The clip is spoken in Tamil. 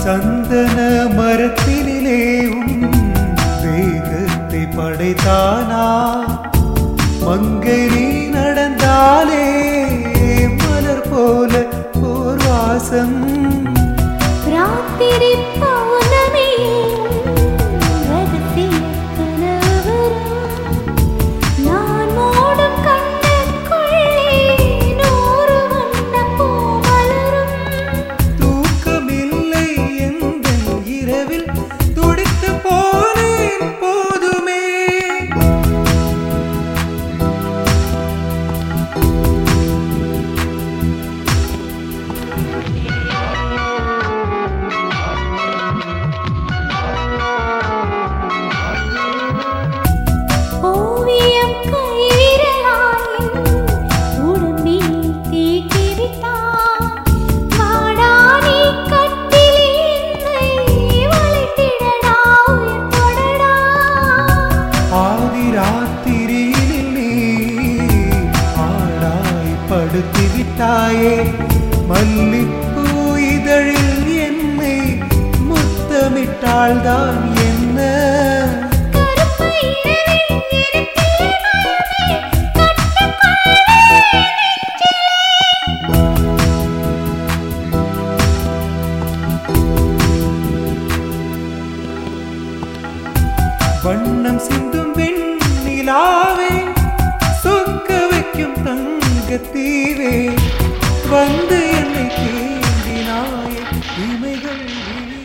சந்தன மரத்தினிலே வேகத்தை படைத்தானா மங்கை நீ நடந்தாலே மலர் போல ஓர் வாசம் ராத்திரி பௌர்ணமி ரகசிய கனவு நான் மூடும் கண்ணுக்குள்ளே நூறு வண்ண பூ மலரும் தூக்கமில்லை எந்தன் இரவில் துடித்து போனேன் போதுமே படுத்திவிட்டாயே மல்லிப்பூ இதழில் என்னை முத்தமிட்டால்தான் என்ன வண்ணம் சிந்தும் வெண்ணிலாவே சொக்க வைக்கும் தங்கத்தீவே வந்து என்னை தேடினாயே இமைகள்